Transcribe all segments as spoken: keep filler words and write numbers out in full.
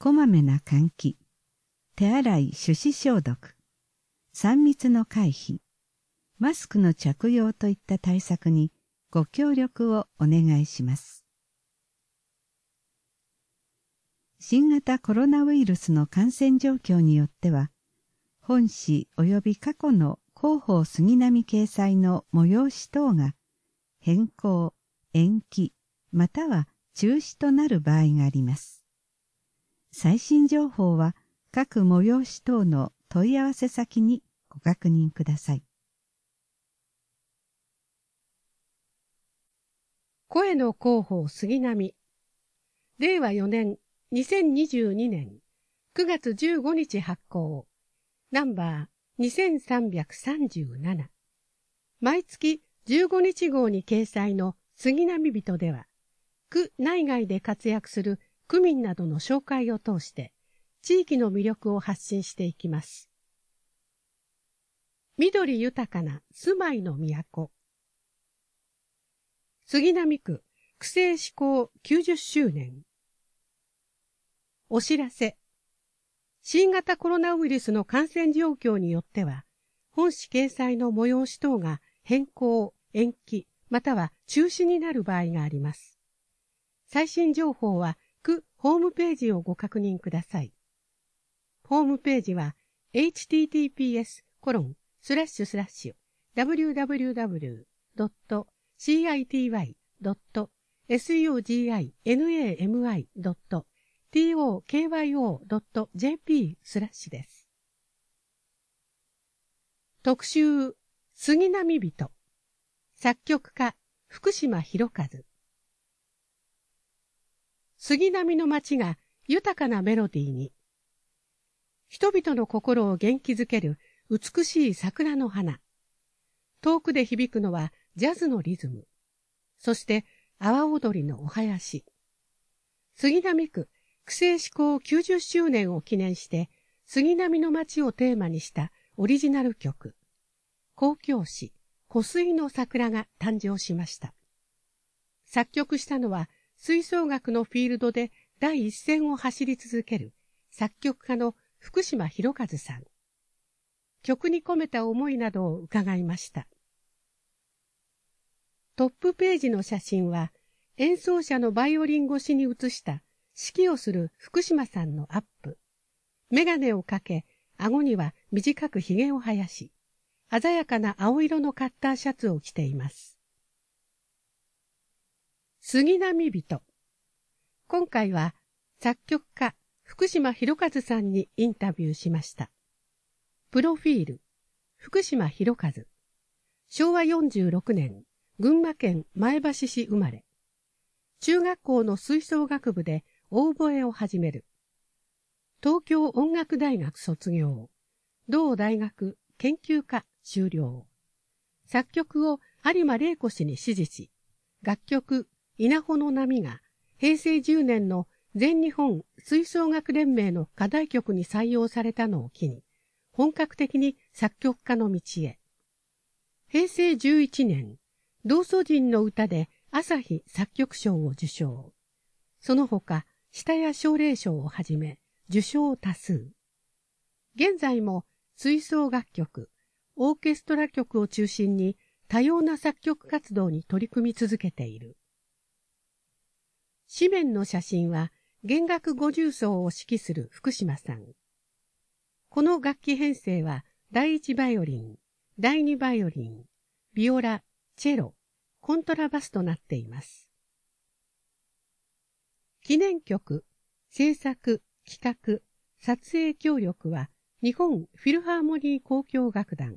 こまめな換気、手洗い手指消毒、さん密の回避、マスクの着用といった対策にご協力をお願いします。新型コロナウイルスの感染状況によっては、本誌及び過去の広報杉並掲載の催し等が変更、延期、または中止となる場合があります。最新情報は各催し等の問い合わせ先にご確認ください。 声の広報杉並。れいわよねんにせんにじゅうにねんくがつじゅうごにち発行。ナンバーにせんさんびゃくさんじゅうなな。毎月じゅうごにち号に掲載の杉並人では、区内外で活躍する区民などの紹介を通して、地域の魅力を発信していきます。緑豊かな住まいの都。杉並区区政施行きゅうじゅっしゅうねん。お知らせ。新型コロナウイルスの感染状況によっては、本誌掲載の催し等が変更、延期、または中止になる場合があります。最新情報は区ホームページをご確認ください。ホームページは エイチティーティーピーエスコロンスラッシュスラッシュダブリューダブリューダブリュードットシーアイティーワイドットエスユージーアイエヌエーエムアイドットティーオーケーワイオードットジェーピー スラッシュです。特集、杉並人。作曲家、福島博和。杉並の街が豊かなメロディーに。人々の心を元気づける美しい桜の花。遠くで響くのはジャズのリズム。そして阿波踊りのお囃子。杉並区区政施行きゅうじゅっしゅうねんを記念して、杉並の街をテーマにしたオリジナル曲、交響詩、湖水の桜が誕生しました。作曲したのは、吹奏楽のフィールドで第一線を走り続ける作曲家の福島博和さん。曲に込めた思いなどを伺いました。トップページの写真は、演奏者のバイオリン越しに写した指揮をする福島さんのアップ。メガネをかけ、顎には短く髭を生やし、鮮やかな青色のカッターシャツを着ています。杉並人。今回は作曲家福島博和さんにインタビューしました。プロフィール、福島博和。しょうわよんじゅうろくねん、群馬県前橋市生まれ。中学校の吹奏楽部でオーボエを始める。東京音楽大学卒業。同大学研究科修了。作曲を有馬玲子氏に指示し、楽曲稲穂の波がへいせいじゅうねんの全日本吹奏楽連盟の課題曲に採用されたのを機に、本格的に作曲家の道へ。へいせいじゅういちねん、道祖神の歌で朝日作曲賞を受賞。その他、下谷奨励賞をはじめ、受賞多数。現在も吹奏楽曲、オーケストラ曲を中心に多様な作曲活動に取り組み続けている。紙面の写真は弦楽五重奏を指揮する福島さん。この楽器編成は第一バイオリン、第二バイオリン、ビオラ、チェロ、コントラバスとなっています。記念曲、制作、企画、撮影協力は日本フィルハーモニー交響楽団。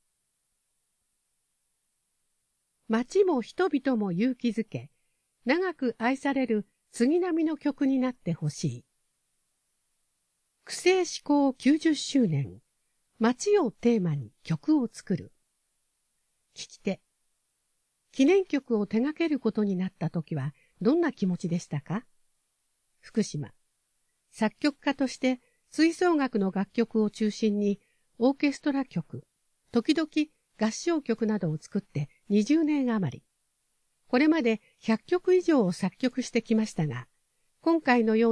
街も人々も勇気づけ、長く愛される杉並の曲になってほしい。区政施行きゅうじゅっしゅうねん、街をテーマに曲を作る。聞き手。記念曲を手掛けることになったときはどんな気持ちでしたか？福島。作曲家として吹奏楽の楽曲を中心にオーケストラ曲、時々合唱曲などを作ってにじゅうねん余り。これまでひゃっきょく以上を作曲してきましたが、今回のように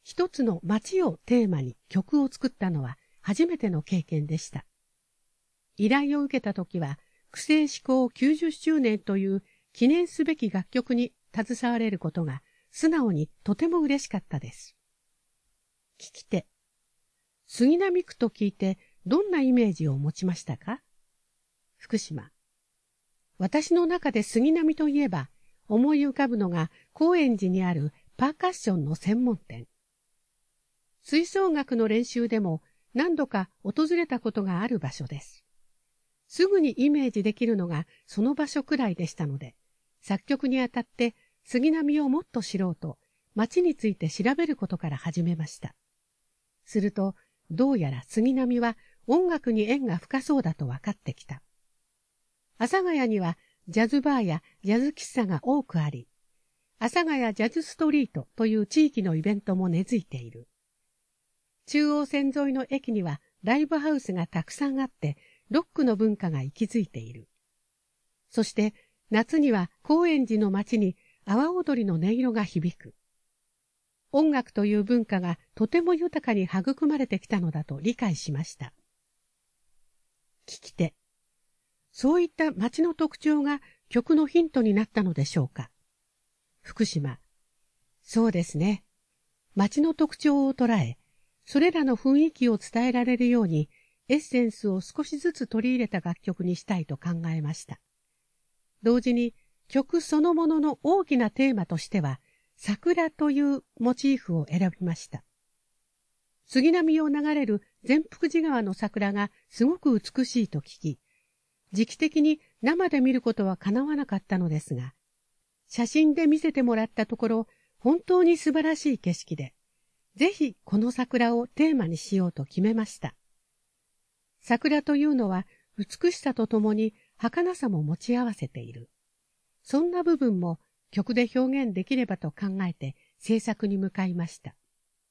一つの町をテーマに曲を作ったのは初めての経験でした。依頼を受けた時は、区政施行きゅうじゅっしゅうねんという記念すべき楽曲に携われることが素直にとても嬉しかったです。聞き手。杉並区と聞いてどんなイメージを持ちましたか？福島。私の中で杉並といえば思い浮かぶのが高円寺にあるパーカッションの専門店。吹奏楽の練習でも何度か訪れたことがある場所です。すぐにイメージできるのがその場所くらいでしたので、作曲にあたって杉並をもっと知ろうと町について調べることから始めました。するとどうやら杉並は音楽に縁が深そうだと分かってきた。阿佐ヶ谷にはジャズバーやジャズ喫茶が多くあり、阿佐ヶ谷ジャズストリートという地域のイベントも根付いている。中央線沿いの駅にはライブハウスがたくさんあって、ロックの文化が息づいている。そして夏には高円寺の街に阿波踊りの音色が響く。音楽という文化がとても豊かに育まれてきたのだと理解しました。聞き手。そういった街の特徴が曲のヒントになったのでしょうか。福島。そうですね。街の特徴を捉え、それらの雰囲気を伝えられるようにエッセンスを少しずつ取り入れた楽曲にしたいと考えました。同時に曲そのものの大きなテーマとしては、桜というモチーフを選びました。杉並を流れる善福寺川の桜がすごく美しいと聞き、時期的に生で見ることは叶わなかったのですが、写真で見せてもらったところ、本当に素晴らしい景色で、ぜひこの桜をテーマにしようと決めました。桜というのは美しさとともに儚さも持ち合わせている。そんな部分も曲で表現できればと考えて制作に向かいました。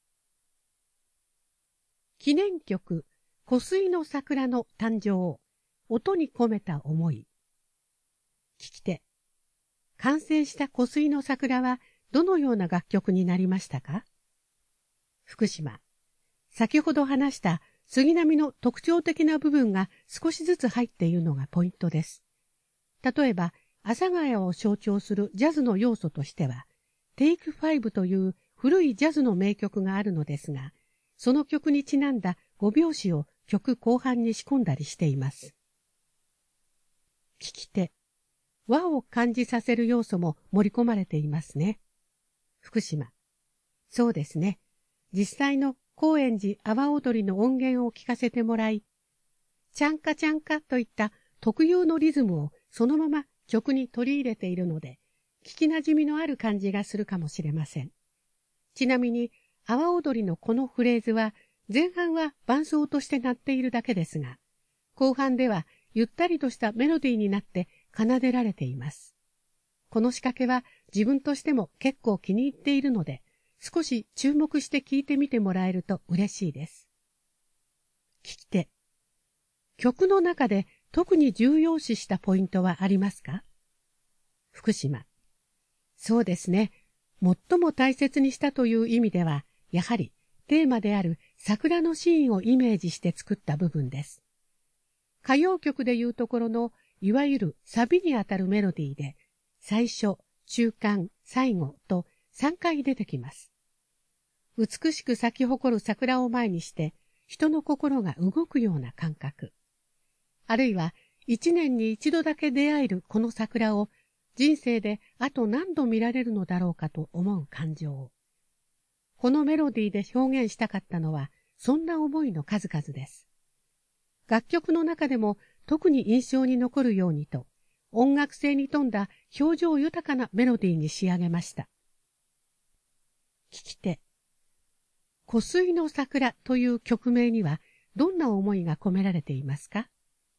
記念曲、湖水の桜の誕生を音に込めた思い。聞き手。完成した湖水の桜はどのような楽曲になりましたか？福島。先ほど話した杉並の特徴的な部分が少しずつ入っているのがポイントです。例えば、阿佐ヶ谷を象徴するジャズの要素としては、テイクファイブという古いジャズの名曲があるのですが、その曲にちなんだご拍子を曲後半に仕込んだりしています。聞き手。和を感じさせる要素も盛り込まれていますね。福島。そうですね。実際の高円寺阿波踊りの音源を聞かせてもらい、ちゃんかちゃんかといった特有のリズムをそのまま曲に取り入れているので、聞きなじみのある感じがするかもしれません。ちなみに、阿波踊りのこのフレーズは、前半は伴奏として鳴っているだけですが、後半ではゆったりとしたメロディーになって奏でられています。この仕掛けは自分としても結構気に入っているので、少し注目して聞いてみてもらえると嬉しいです。聞き手。曲の中で特に重要視したポイントはありますか？福島。そうですね。最も大切にしたという意味では、やはりテーマである桜のシーンをイメージして作った部分です。歌謡曲でいうところの、いわゆるサビにあたるメロディーで、最初、中間、最後とさんかい出てきます。美しく咲き誇る桜を前にして、人の心が動くような感覚。あるいは、一年に一度だけ出会えるこの桜を、人生であと何度見られるのだろうかと思う感情。このメロディーで表現したかったのは、そんな思いの数々です。楽曲の中でも特に印象に残るようにと、音楽性に富んだ表情豊かなメロディーに仕上げました。聞き手。湖水の桜という曲名にはどんな思いが込められていますか？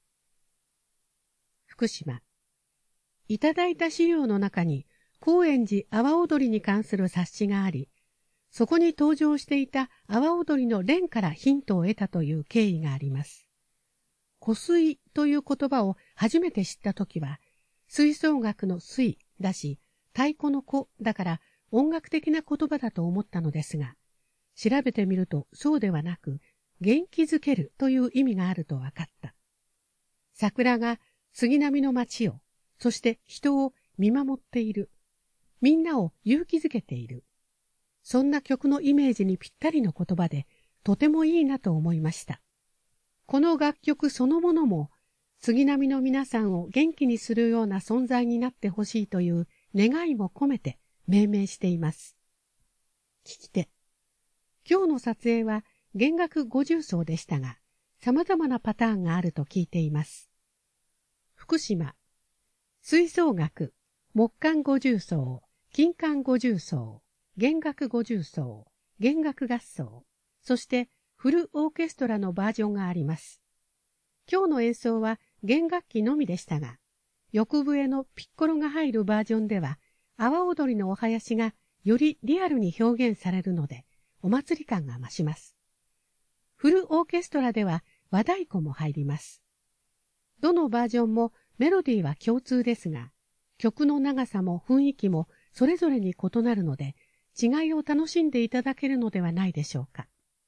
福島。いただいた資料の中に高円寺阿波踊りに関する冊子があり、そこに登場していた阿波踊りの連からヒントを得たという経緯があります。湖水という言葉を初めて知ったときは、吹奏楽の水だし、太鼓の子だから音楽的な言葉だと思ったのですが、 調べてみるとそうではなく、元気づけるという意味があると分かった。桜が杉並の街を、そして人を見守っている。みんなを勇気づけている。そんな曲のイメージにぴったりの言葉で、とてもいいなと思いました。この楽曲そのものも、杉並の皆さんを元気にするような存在になってほしいという願いも込めて命名しています。聞き手。今日の撮影は弦楽五重奏でしたが、様々なパターンがあると聞いています。福島、吹奏楽、木管五重奏、金管五重奏、弦楽五重奏、弦楽合奏、そしてフルオーケストラのバージョンがあります。今日の演奏は弦楽器のみでしたが、翌笛のピッコロが入るバージョンでは、阿波踊りのお囃子がよりリアルに表現されるので、お祭り感が増します。フルオーケストラでは和太鼓も入ります。どのバージョンもメロディーは共通ですが、曲の長さも雰囲気もそれぞれに異なるので、違いを楽しんでいただけるのではないでしょうか。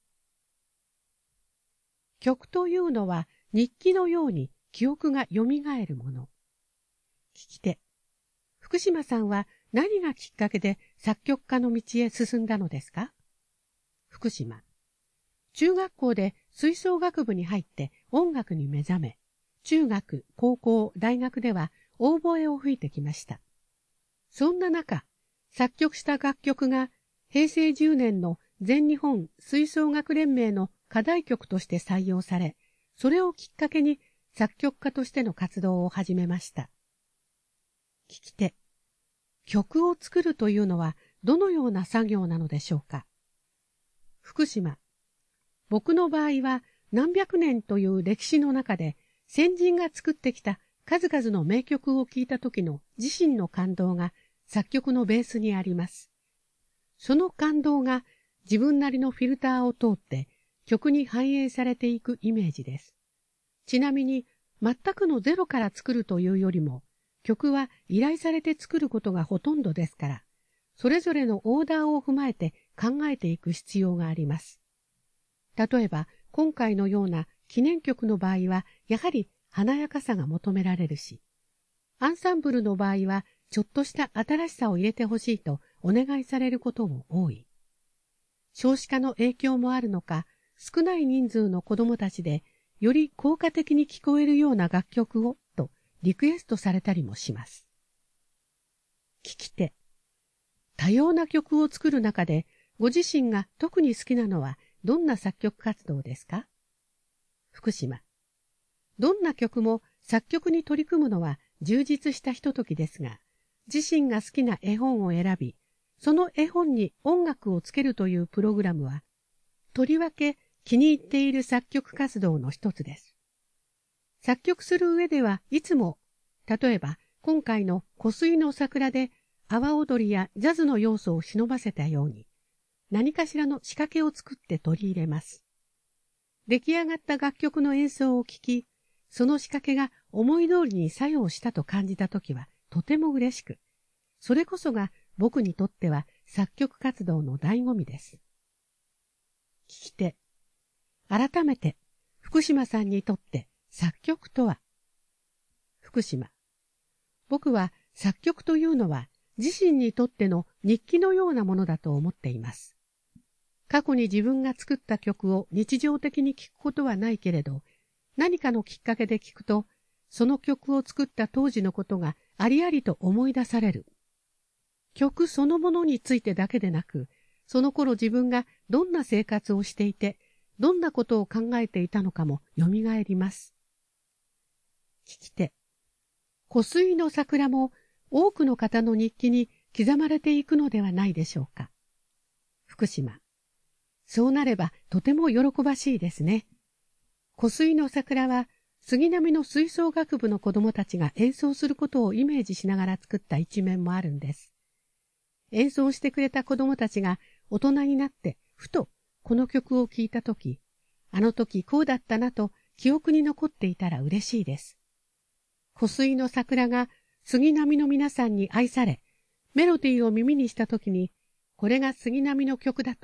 曲というのは日記のように記憶がよみがえるもの。聞き手。福島さんは何がきっかけで作曲家の道へ進んだのですか？福島。中学校で吹奏楽部に入って音楽に目覚め、中学、高校、大学ではオーボエを吹いてきました。そんな中、作曲した楽曲がへいせいじゅうねんの全日本吹奏楽連盟の課題曲として採用され、それをきっかけに作曲家としての活動を始めました。聞き手。曲を作るというのはどのような作業なのでしょうか。福島。僕の場合は何百年という歴史の中で先人が作ってきた数々の名曲を聴いた時の自身の感動が作曲のベースにあります。その感動が自分なりのフィルターを通って曲に反映されていくイメージです。ちなみに全くのゼロから作るというよりも曲は依頼されて作ることがほとんどですから、それぞれのオーダーを踏まえて考えていく必要があります。例えば今回のような記念曲の場合はやはり華やかさが求められるし、アンサンブルの場合はちょっとした新しさを入れてほしいとお願いされることも多い。少子化の影響もあるのか、少ない人数の子どもたちでより効果的に聞こえるような楽曲をとリクエストされたりもします。聞き手。多様な曲を作る中でご自身が特に好きなのはどんな作曲活動ですか？福島。どんな曲も作曲に取り組むのは充実したひとときですが、自身が好きな絵本を選び、その絵本に音楽をつけるというプログラムは、とりわけ気に入っている作曲活動の一つです。作曲する上ではいつも、例えば今回の湖水の桜で阿波踊りやジャズの要素を忍ばせたように、何かしらの仕掛けを作って取り入れます。出来上がった楽曲の演奏を聴き、その仕掛けが思い通りに作用したと感じたときはとても嬉しく、それこそが僕にとっては作曲活動の醍醐味です。聞き手。改めて福島さんにとって作曲とは？福島。僕は作曲というのは自身にとっての日記のようなものだと思っています。過去に自分が作った曲を日常的に聴くことはないけれど、何かのきっかけで聴くと、その曲を作った当時のことがありありと思い出される。曲そのものについてだけでなく、その頃自分がどんな生活をしていて、どんなことを考えていたのかもよみがえります。聞き手。湖水の桜も多くの方の日記に刻まれていくのではないでしょうか。福島。そうなればとても喜ばしいですね。湖水の桜は杉並の吹奏楽部の子どもたちが演奏することをイメージしながら作った一面もあるんです。演奏してくれた子どもたちが大人になってふとこの曲を聴いたとき、あの時こうだったなと記憶に残っていたら嬉しいです。湖水の桜が杉並の皆さんに愛され、メロディーを耳にしたときに、これが杉並の曲だと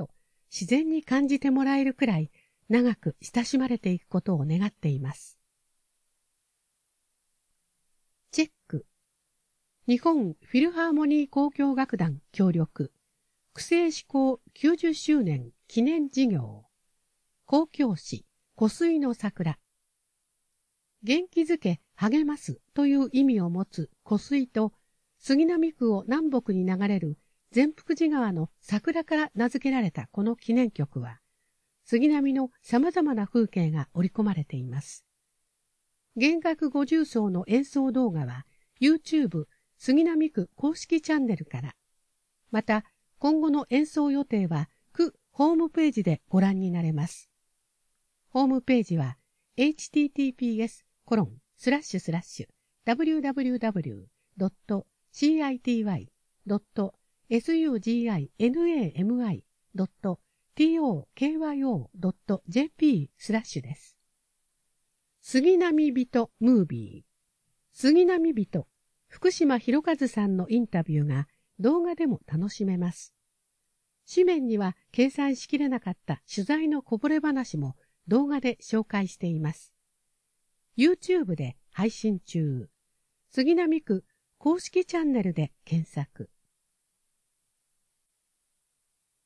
自然に感じてもらえるくらい長く親しまれていくことを願っています。チェック。日本フィルハーモニー交響楽団協力区政施行きゅうじゅっしゅうねん記念事業交響詩湖水の桜。元気づけ励ますという意味を持つ湖水と杉並区を南北に流れる善福寺川の桜から名付けられたこの記念曲は杉並の様々な風景が織り込まれています。弦楽五重奏の演奏動画は YouTube 杉並区公式チャンネルから、また今後の演奏予定は区ホームページでご覧になれます。ホームページは エイチティーティーピーエスコロンスラッシュスラッシュダブリューダブリューダブリュードットシーアイティーワイドットエスユージーアイエヌエーエムアイドットティーオーケーワイオードットジェーピースラッシュです。杉並人ムービー。杉並人、福島博和さんのインタビューが動画でも楽しめます。紙面には掲載しきれなかった取材のこぼれ話も動画で紹介しています。YouTube で配信中。杉並区公式チャンネルで検索。